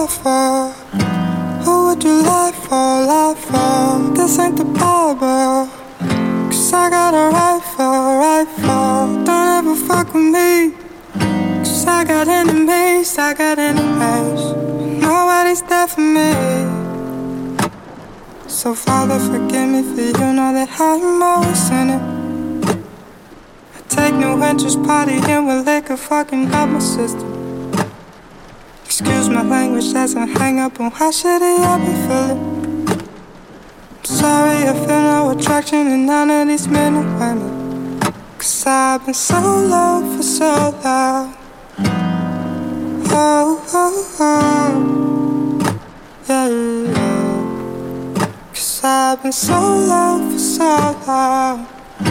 lie for? Who would you lie for, lie for? This ain't the Bible. Cause I got a rifle. Don't ever fuck with me. Cause I got enemies. Nobody's there for me. So Father, forgive me, for you know that I'm always in it. I take no interest partying with liquor, fucking up my system. Excuse my language as I hang up on how shitty I be feeling. I'm sorry, I feel no attraction in none of these men and women. Cause I've been so low for so long. Yeah. Cause I've been so low for so long.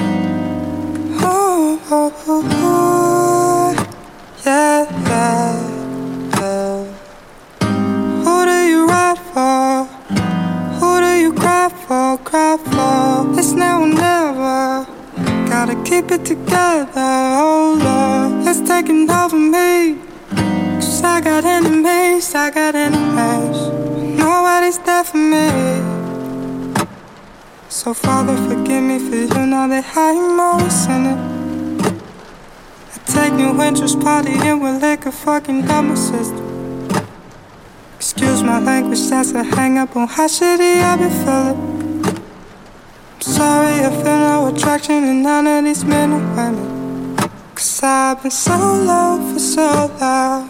Yeah. Who do you ride for? Who do you cry for, It's now or never. Gotta keep it together, oh Lord. It's taking over me. Cause I got enemies. Nobody's there for me. So Father, forgive me, for you know that I'm always in it. I take new interest partying with liquor, fucking up my system. Excuse my language as I hang up on how shitty I be feeling. I'm sorry, I feel no attraction in none of these men and women. Cause I've been so low for so long.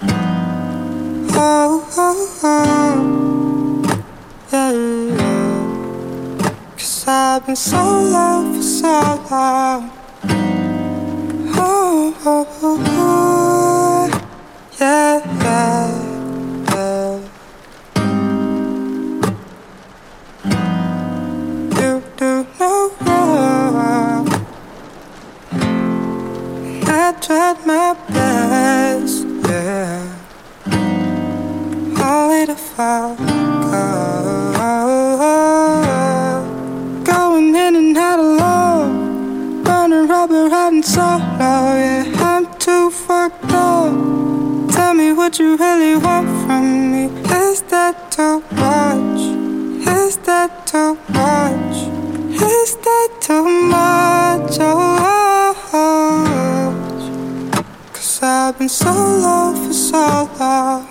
Yeah. Cause I've been so low for so long. Yeah. You do no wrong. I tried my best, yeah. Only to fall. Going in and out of love, burning rubber, riding solo, yeah. I'm too fucked up. Tell me what you really want from me. Is that too much? Is that too much? Is that too much? Cause I've been so low for so long.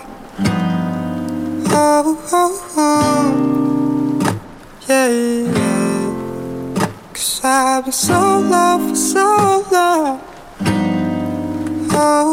Yeah. Cause I've been so low for so long.